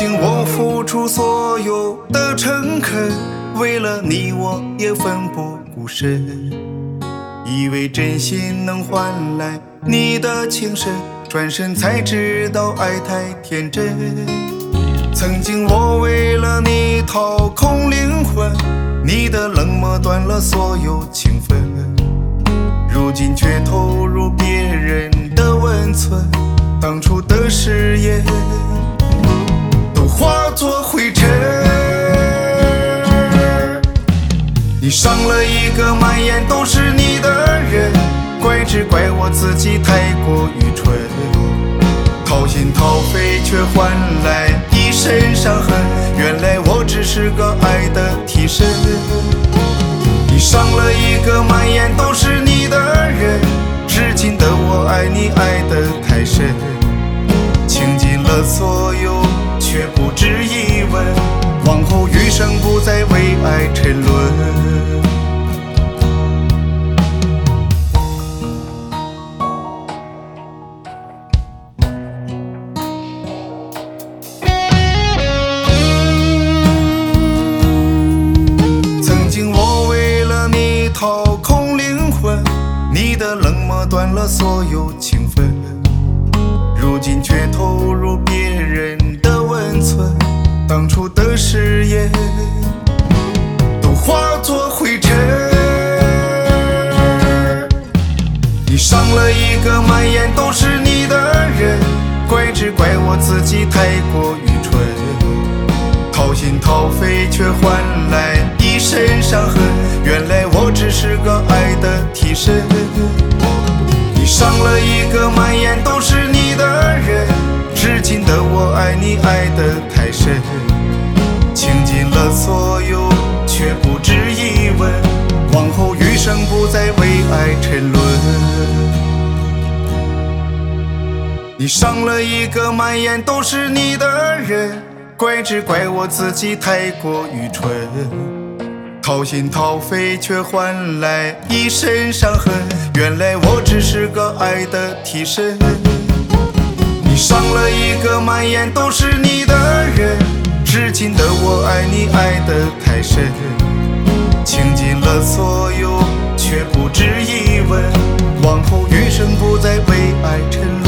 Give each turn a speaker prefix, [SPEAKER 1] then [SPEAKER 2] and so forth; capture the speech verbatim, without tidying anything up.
[SPEAKER 1] 经我付出所有的诚恳，为了你我也奋不顾身，以为真心能换来你的情深，转身才知道爱太天真。曾经我为了你掏空灵魂，你的冷漠断了所有情分，如今却投入别人的温存，当初的誓言都化作灰尘。你伤了一个满眼都是你的人，怪只怪我自己太过愚蠢，掏心掏肺却换来一身伤痕，原来我只是个爱的替身。你伤了一个满眼都是你的人，至今的我爱你爱得太深，倾尽了所有却不止一吻，往后余生不再为爱沉沦。曾经我为了你掏空灵魂，你的冷漠断了所有情分，如今却投入别人的温存，当初的誓言都化作灰尘。你伤了一个满眼都是你的人，怪只怪我自己太过愚蠢，掏心掏肺却换来一身伤痕，原来我只是个爱的替身。你伤了一个满眼都是你的人，至今的我爱你爱得太深，倾尽了所有却不止一吻，往后余生不再为爱沉沦。你伤了一个满眼都是你的人，怪只怪我自己太过愚蠢，掏心掏肺却换来一身伤痕，原来我只是个爱的替身。你伤了一个满眼都是你的人，至今的我爱你爱得太深，倾尽了所有却不止一吻，往后余生不再为爱沉沦。